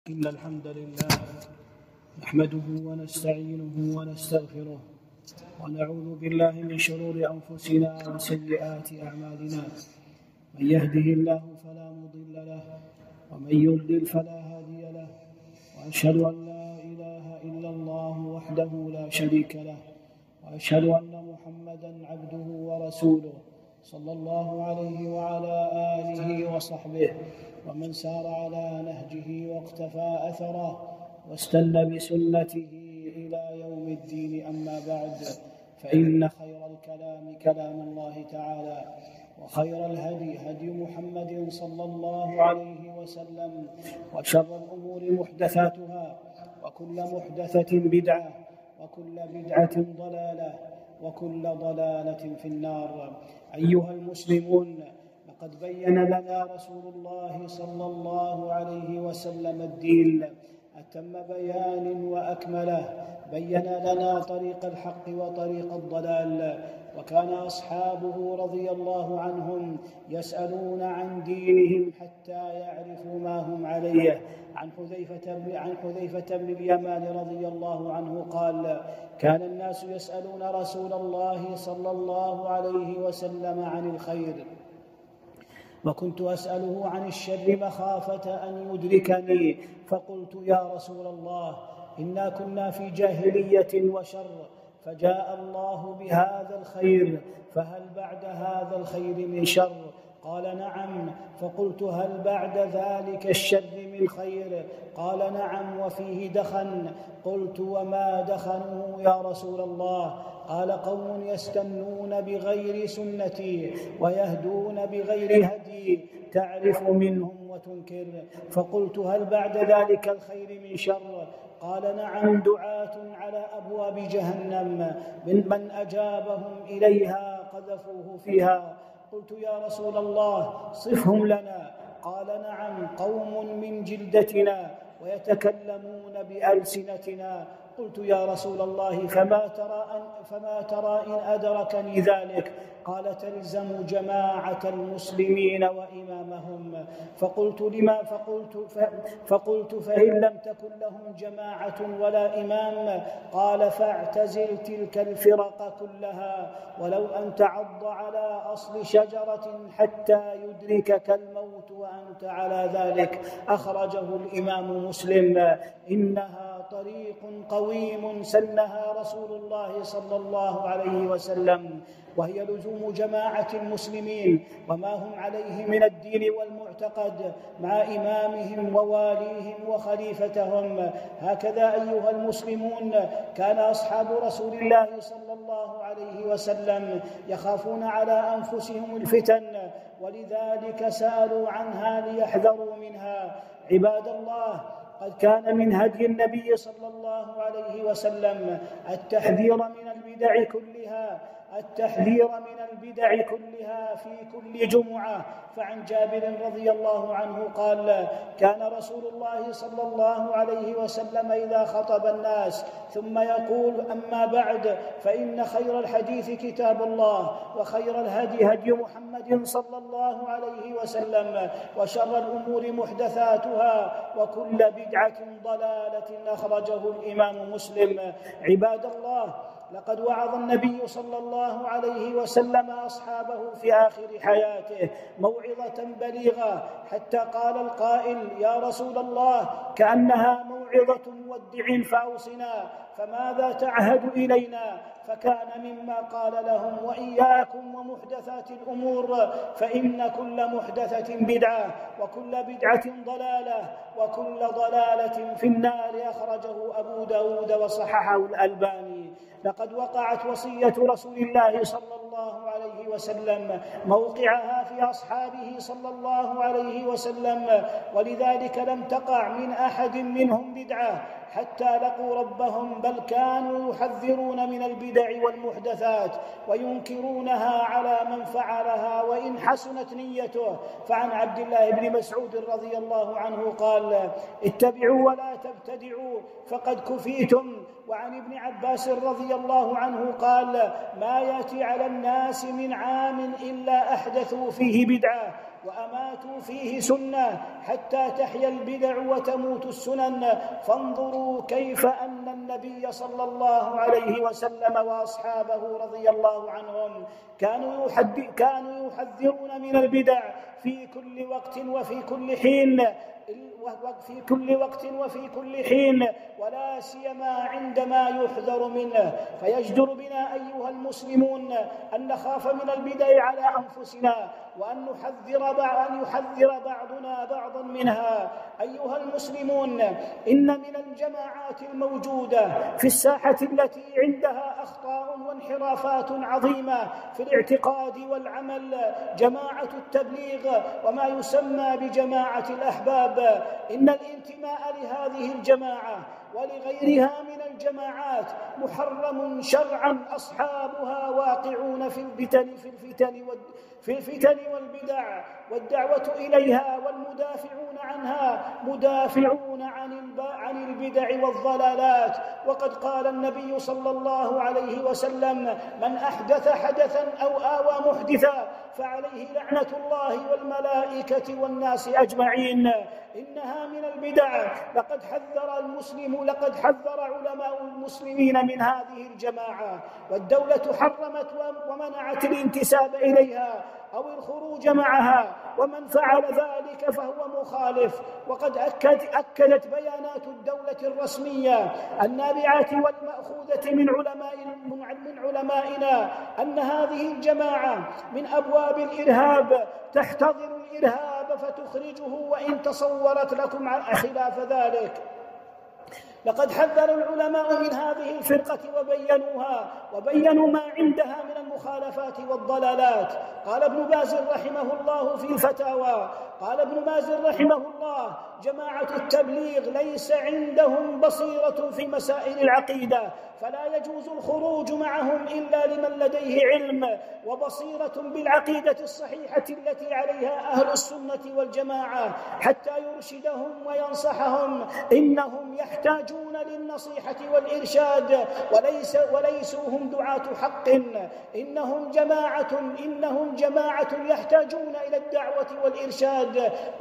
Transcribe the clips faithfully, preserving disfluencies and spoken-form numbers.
إن الحمد لله نحمده ونستعينه ونستغفره ونعوذ بالله من شرور أنفسنا وسيئات أعمالنا. من يهده الله فلا مضل له ومن يضلل فلا هادي له، وأشهد أن لا إله إلا الله وحده لا شريك له، وأشهد أن محمدًا عبده ورسوله صلى الله عليه وعلى آله وصحبه ومن سار على نهجه واقتفى أثره واستنى بسنته إلى يوم الدين. أما بعد، فإن خير الكلام كلام الله تعالى، وخير الهدي هدي محمد صلى الله عليه وسلم، وشر الأمور محدثاتها، وكل محدثة بدعة، وكل بدعة ضلالة، وكل ضلالة في النار. أيها المسلمون، لقد بين لنا رسول الله صلى الله عليه وسلم الدين أتم بيان وأكمله، بين لنا طريق الحق وطريق الضلال، وكان أصحابه رضي الله عنهم يسألون عن دينهم حتى يعرفوا ما هم عليه. عن حذيفة عن حذيفة بن اليمان رضي الله عنه قال: كان الناس يسألون رسول الله صلى الله عليه وسلم عن الخير، وكنت أسأله عن الشر مخافة أن يدركني، فقلت: يا رسول الله، إنا كنا في جاهلية وشر، فجاء الله بهذا الخير، فهل بعد هذا الخير من شر؟ قال: نعم. فقلت: هل بعد ذلك الشر من خير؟ قال: نعم، وفيه دخن. قلت: وما دخنه يا رسول الله؟ قال: قوم يستنون بغير سنتي ويهدون بغير هدي، تعرف منهم وتنكر. فقلت: هل بعد ذلك الخير من شر؟ قال: نعم، دعاة على أبواب جهنم، من أجابهم إليها قذفوه فيها. قلت: يا رسول الله، صفهم لنا. قال: نعم، قوم من جلدتنا ويتكلمون بألسنتنا. قلت: يا رسول الله، فما ترى أن فما ترى إن أدركني ذلك؟ قال: تلزم جماعة المسلمين وإمامهم. فقلت: لما؟ فقلت, فقلت فإن لم تكن لهم جماعة ولا إمام؟ قال: فاعتزل تلك الفرق كلها، ولو أن تعض على أصل شجرة حتى يدركك الموت وأنت على ذلك. أخرجه الإمام مسلم. إنها طريق قويم سنها رسول الله صلى الله عليه وسلم، وهي لزوم جماعة المسلمين وما هم عليه من الدين والمعتقد، مع إمامهم وواليهم وخليفتهم. هكذا أيها المسلمون، كان أصحاب رسول الله صلى الله عليه وسلم يخافون على أنفسهم الفتن، ولذلك سألوا عنها ليحذروا منها. عباد الله، قد كان من هدي النبي صلى الله عليه وسلم التحذير من البدع كلها التحذير من البدع كلها في كل جمعة. فعن جابر رضي الله عنه قال: كان رسول الله صلى الله عليه وسلم إذا خطب الناس ثم يقول: أما بعد، فإن خير الحديث كتاب الله، وخير الهدي هدي محمد صلى الله عليه وسلم، وشر الأمور محدثاتها، وكل بدعة ضلالة. أخرجه الإمام مسلم. عباد الله، لقد وعظ النبي صلى الله عليه وسلم أصحابه في آخر حياته موعظة بليغة، حتى قال القائل: يا رسول الله، كأنها موعظة مودع، فأوصنا، فماذا تعهد إلينا؟ فكان مما قال لهم: وإياكم ومحدثات الأمور، فإن كل محدثة بدعة، وكل بدعة ضلالة، وكل ضلالة في النار. أخرجه أبو داود وصححه الألباني. لقد وقعت وصية رسول الله صلى الله عليه وسلم موقعها في أصحابه صلى الله عليه وسلم، ولذلك لم تقع من أحد منهم بدعة حتى لقوا ربهم، بل كانوا يحذرون من البدع والمحدثات وينكرونها على من فعلها وإن حسنت نيته. فعن عبد الله بن مسعود رضي الله عنه قال: اتبعوا ولا تبتدعوا فقد كفيتم. وعن ابن عباس رضي الله عنه قال: ما يأتي على الناس من عام إلا أحدثوا فيه بدعة. وأماتوا فيه سنة حتى تحيا البدع وتموت السنن. فانظروا كيف أن النبي صلى الله عليه وسلم وأصحابه رضي الله عنهم كانوا كانوا يحذرون من البدع في كل وقت وفي كل حين في كل وقت وفي كل حين، ولا سيما عندما يحذر منه. فيجدر بنا أيها المسلمون أن نخاف من البدع على أنفسنا، وأن نحذر أن يحذر بعضنا بعضا منها. أيها المسلمون، إن من الجماعات الموجودة في الساحة التي عندها أخطاء وانحرافات عظيمة في الاعتقاد والعمل جماعة التبليغ وما يسمى بجماعة الأحباب. إن الانتماء لهذه الجماعة ولغيرها من الجماعات محرم شرعا، أصحابها واقعون في الفتن في الفتن في الفتن والبدع، والدعوة إليها والمدافعون عنها مدافعون عن البدع والضلالات. وقد قال النبي صلى الله عليه وسلم: من أحدث حدثا أو آوى محدثا فعليه لعنة الله والملائكة والناس أجمعين. إنها من البدع. لقد حذر المسلم لقد حذر علماء المسلمين من هذه الجماعة، والدولة حرمت ومنعت الانتساب إليها أو الخروج معها، ومن فعل ذلك فهو مخالف. وقد أكد أكدت بيانات الدولة الرسمية النابعة والمأخوذة من علماء من علمائنا أن هذه الجماعة من أبواب الإرهاب، تحتضن الإرهاب فتخرجه وإن تصورت لكم خلاف ذلك. لقد حذر العلماء من هذه الفرقة وبينوها وبينوا ما عندها من المخالفات والضلالات. قال ابن باز رحمه الله في الفتاوى قال ابن باز رحمه الله: جماعة التبليغ ليس عندهم بصيرة في مسائل العقيدة، فلا يجوز الخروج معهم إلا لمن لديه علم وبصيرة بالعقيدة الصحيحة التي عليها أهل السنة والجماعة حتى يرشدهم وينصحهم. إنهم يحتاجون للنصيحة والإرشاد وليس وليسوا هم دعاة حق. إنهم جماعة إنهم جماعة يحتاجون إلى الدعوة والإرشاد،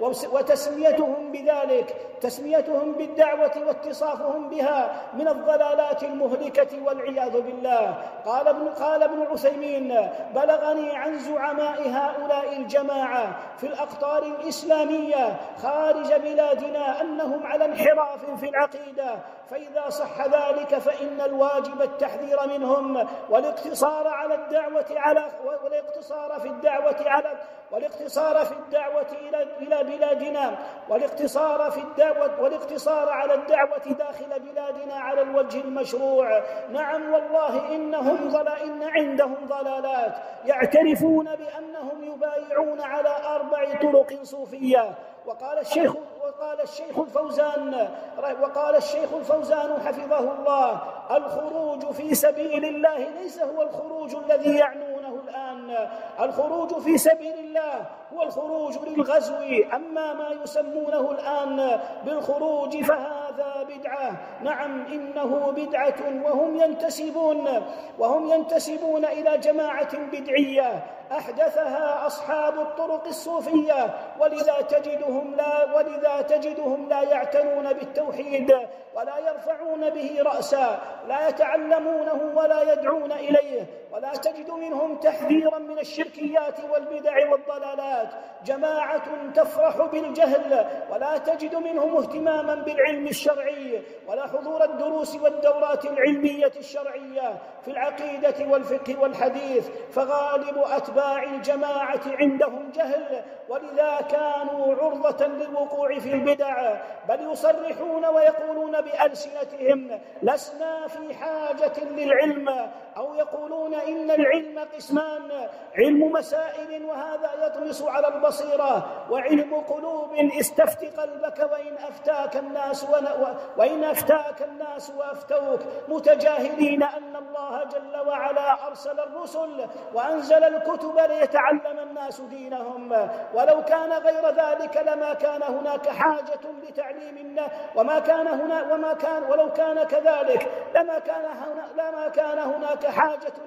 وتسميتهم بذلك تسميتهم بالدعوة واتصافهم بها من الضلالات المهلكة والعياذ بالله. قال ابن قال ابن عثيمين: بلغني عن زعماء هؤلاء الجماعة في الأقطار الإسلامية خارج بلادنا أنهم على انحراف في العقيدة، فإذا صح ذلك فإن الواجب التحذير منهم والاقتصار على الدعوة على والاقتصار في الدعوة على والاقتصار في الدعوة إلى إلى بلادنا والاقتصار في الدعوة والاقتصار على الدعوة داخل بلادنا على الوجه المشروع. نعم والله إنهم ضلا إن عندهم ضلالات، يعترفون بأنهم يبايعون على أربع طرق صوفية. وقال الشيخ وقال الشيخ الفوزان وقال الشيخ الفوزان حفظه الله: الخروج في سبيل الله ليس هو الخروج الذي يعنونه الآن. الخروج في سبيل الله هو الخروج للغزو، أما ما يسمونه الآن بالخروج فهذا بدعة. نعم إنه بدعة، وهم ينتسبون وهم ينتسبون إلى جماعة بدعية أحدثها أصحاب الطرق الصوفية، ولذا تجدهم لا ولذا تجدهم لا يعتنون بالتوحيد ولا يرفعون به رأسا، لا يتعلمونه ولا يدعون إليه، ولا تجد منهم تحذيرا من الشركيات والبدع والضلالات. جماعة تفرح بالجهل، ولا تجد منهم اهتماما بالعلم الشرعي ولا حضور الدروس والدورات العلمية الشرعية في العقيدة والفقه والحديث. فغالب أتباع الجماعة عندهم جهل، ولذا كانوا عرضة للوقوع في البدع، بل يصرحون ويقولون بألسنتهم: لسنا في حاجة للعلم، أو يقولون إن العلم قسمان: علم مسائل وهذا يطمس على البصيرة، وعلم قلوب استفت قلبك وإن أفتاك الناس وإن أفتاك الناس وأفتوك، متجاهلين أن الله جل وعلا أرسل الرسل وأنزل الكتب ليتعلم الناس دينهم. ولو كان غير ذلك لما كان هناك حاجة لتعليمنا، وما كان هنا وما كان ولو كان كذلك لما كان هنا لما كان هناك حاجة إلى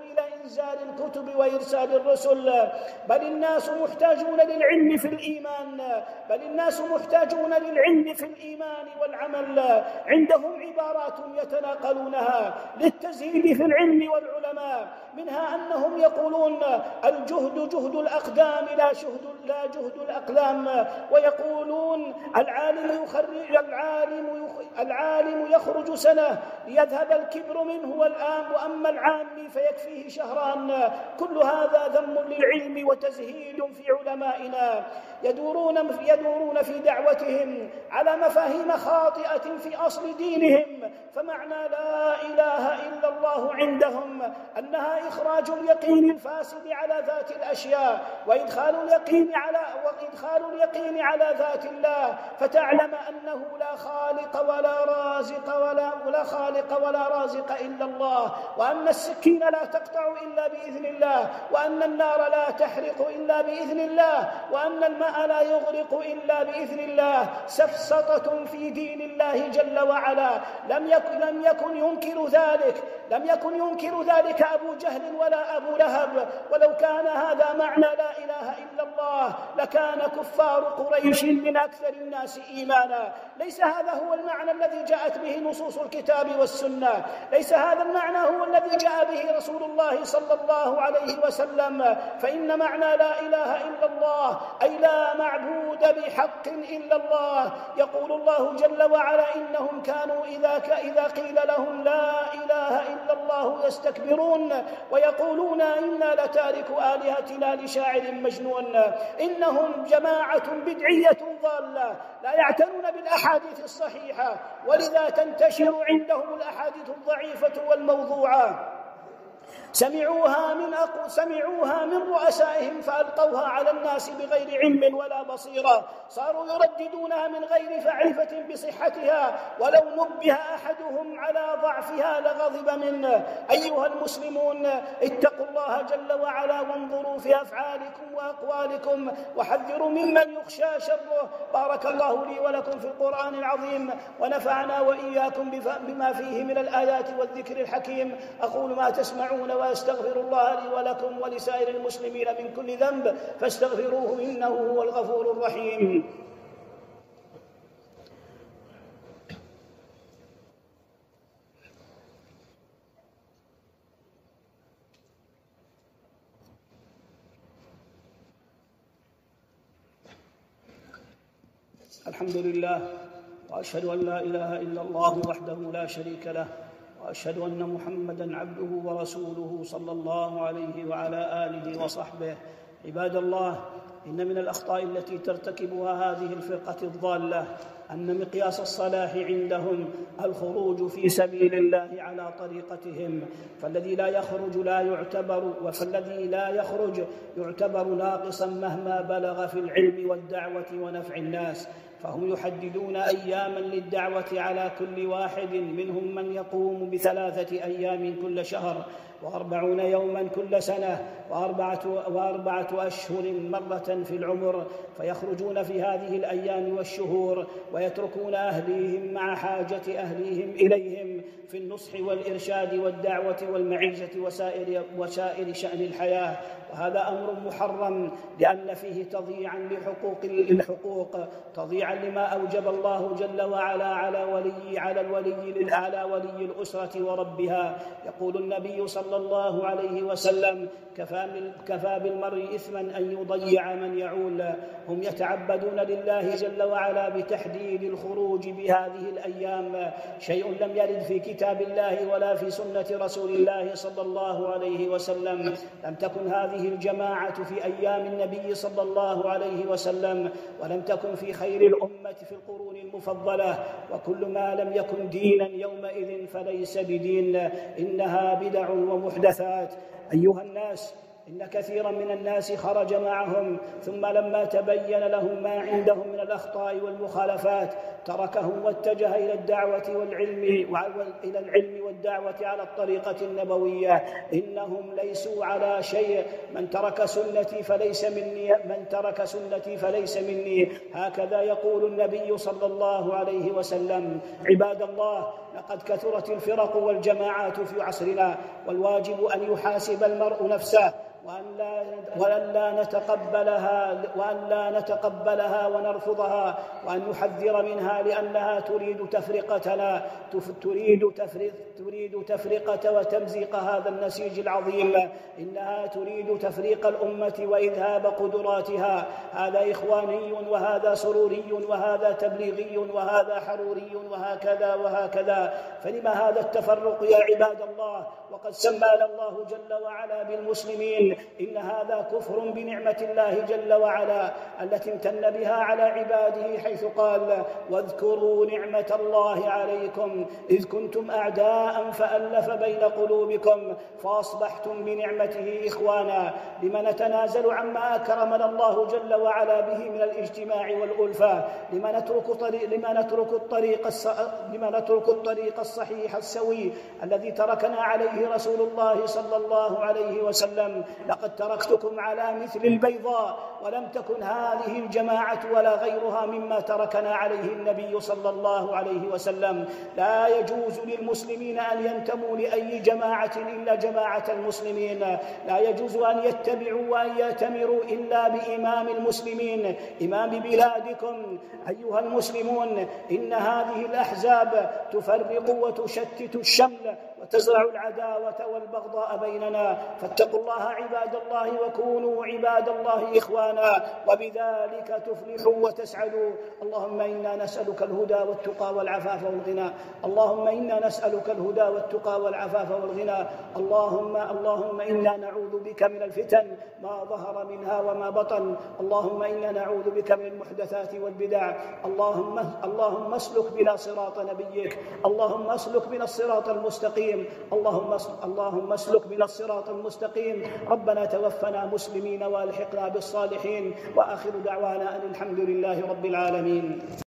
إنزال الكتب وإرسال الرسل، بل الناس محتاجون للعلم في الإيمان، بل الناس محتاجون للعلم في الإيمان والعمل. عندهم عبارات يتناقلونها للتزهيد في العلم والعلماء، منها أنهم يقولون الجهد جهد الأقدام لا جهد لا جهد الأقلام، ويقولون العالم يخرج العالم العالم يخرج سنة ليذهب الكبر منه والآن، وأما العامي فيكفيه شهران. كل هذا ذم للعلم وتزهيد في علمائنا، يدورون يدورون في دعوتهم على مفاهيم خاطئة في أصل دينهم. فمعنى لا إله إلا الله عندهم أنها إخراج اليقين الفاسد على ذات الأشياء وإدخال اليقين على وإدخال اليقين على ذات الله، فتعلم أنه لا خالق ولا رازق ولا ولا خالق ولا رازق إلا الله، وأن السكين لا تقطع إلا بإذن الله، وأن النار لا تحرق إلا بإذن الله، وأن الماء لا يغرق إلا بإذن الله. سفسطة في دين الله جل وعلا. لم يكن لم يكن ينكر ذلك لم يكن ينكر ذلك أبو جهل ولا أبو لهب. ولو كان هذا معنى لا إله إلا الله لكان كفار قريش من أكثر الناس إيمانا. ليس هذا هو المعنى الذي جاءت به نصوص الكتاب والسنة، ليس هذا المعنى هو الذي جاء به رسول الله صلى الله عليه وسلم. فإن معنى لا إله إلا الله أي لا معبود بحق إلا الله. يقول الله جل وعلا إنهم كانوا إذا, إذا قيل لهم لا إله إلا الله يستكبرون ويقولون إنا لتاركو آلهتنا لشاعر مجنون. إنهم جماعة بدعية ضالة لا يعتنون بالأحاديث الصحيحة، ولذا تنتشر عندهم الأحاديث الضعيفة والموضوعة. سمعوها من أقو سمعوها من رؤسائهم فألقوها على الناس بغير علم ولا بصيرة، صاروا يرددونها من غير معرفة بصحتها، ولو نبه أحدهم على ضعفها لغضب منه. أيها المسلمون، اتقوا الله جل وعلا وانظروا في أفعالكم وأقوالكم وحذروا ممن يخشى شره. بارك الله لي ولكم في القرآن العظيم، ونفعنا وإياكم بما فيه من الآيات والذكر الحكيم. أقول ما تسمعون وأستغفر الله لي ولكم ولسائر المسلمين من كل ذنب فاستغفروه إنه هو الغفور الرحيم. الحمد لله، وأشهد أن لا إله إلا الله وحده لا شريك له، وأشهد أن محمدًا عبده ورسوله صلى الله عليه وعلى آله وصحبه. عباد الله، إن من الأخطاء التي ترتكبها هذه الفرقة الضالة أن مقياس الصلاح عندهم الخروج في سبيل الله على طريقتهم، فالذي لا يخرج لا يعتبر فالذي لا يخرج يعتبر ناقصاً مهما بلغ في العلم والدعوة ونفع الناس. فهم يحددون أياماً للدعوة على كل واحد منهم من يقوم بثلاثة أيام كل شهر، وأربعون يوماً كل سنة، وأربعة, وأربعة أشهر مرة في العمر، فيخرجون في هذه الأيام والشهور ويتركون أهليهم مع حاجة أهليهم إليهم في النصح والإرشاد والدعوة والمعيشة وسائر, وسائر شأن الحياة. وهذا أمر محرم لأن فيه تضييعاً لحقوق الحقوق تضييعاً لما أوجب الله جل وعلا على ولي على الولي على ولي الأسرة وربها. يقول النبي صلى الله عليه وسلم: كفى بالمرء إثماً أن يضيع من يعول. هم يتعبدون لله جل وعلا بتحديد الخروج بهذه الأيام، شيء لم يرد في كتاب الله ولا في سنة رسول الله صلى الله عليه وسلم. لم تكن هذه الجماعة في أيام النبي صلى الله عليه وسلم، ولم تكن في خير الأمة في القرون المفضلة. وكل ما لم يكن دينا يومئذ فليس بدين، إنها بدع ومحدثات. أيها الناس، إن كثيرا من الناس خرج معهم، ثم لما تبين لهم ما عندهم من الأخطاء والمخالفات تركهم واتجه إلى الدعوة والعلم وإلى العلم الدعوة على الطريقة النبوية. إنهم ليسوا على شيء، من ترك سنتي فليس مني من ترك سنتي فليس مني، هكذا يقول النبي صلى الله عليه وسلم. عباد الله، لقد كثرت الفرق والجماعات في عصرنا، والواجب أن يحاسب المرء نفسه وأن لا, وأن لا نتقبلها وأن لا نتقبلها ونرفضها، وأن نحذر منها، لأنها تريد تفرقتنا تريد تفرق تريد تفرقة وتمزيق هذا النسيج العظيم. إنها تريد تفريق الأمة وإذهاب قدراتها. هذا إخواني وهذا سروري وهذا تبليغي وهذا حروري وهكذا وهكذا. فلما هذا التفرق يا عباد الله؟ وقد سمانا الله جل وعلا بالمسلمين. إن هذا كفر بنعمة الله جل وعلا التي امتن بها على عباده، حيث قال: واذكروا نعمة الله عليكم إذ كنتم أعداء فألف بين قلوبكم فأصبحتم بنعمته إخوانا. لما نتنازل عما أكرمنا الله جل وعلا به من الاجتماع والألفة؟ لما نترك طريق لما نترك الطريق الص... لما نترك الطريق الصحيح السوي الذي تركنا عليه رسول الله صلى الله عليه وسلم؟ لقد تركتكم على مثل البيضاء، ولم تكن هذه الجماعة ولا غيرها مما تركنا عليه النبي صلى الله عليه وسلم. لا يجوز للمسلمين أن ينتموا لأي جماعة إلا جماعة المسلمين. لا يجوز أن يتبعوا وأن يأتمروا إلا بإمام المسلمين، إمام بلادكم. أيها المسلمون، إن هذه الأحزاب تفرق وتشتت الشمل وتزرع العداوة والبغضاء بيننا. فاتقوا الله عباد الله، وكونوا عباد الله إخوانا، وبذلك تفلحوا وتسعدوا. اللهم إنا نسألك الهدى والتقى والعفاف والغنى. اللهم إنا نسألك الهدى والتقى والعفاف والغنى. اللهم اللهم إنا نعوذ بك من الفتن ما ظهر منها وما بطن. اللهم إنا نعوذ بك من المحدثات والبدع. اللهم اللهم اسلك بنا صراط نبيك. اللهم اسلك بنا الصراط المستقيم. اللهم اللهم اسلك بنا الصراط المستقيم. ربنا توفنا مسلمين والحقنا بالصالحين، وآخر دعوانا أن الحمد لله رب العالمين.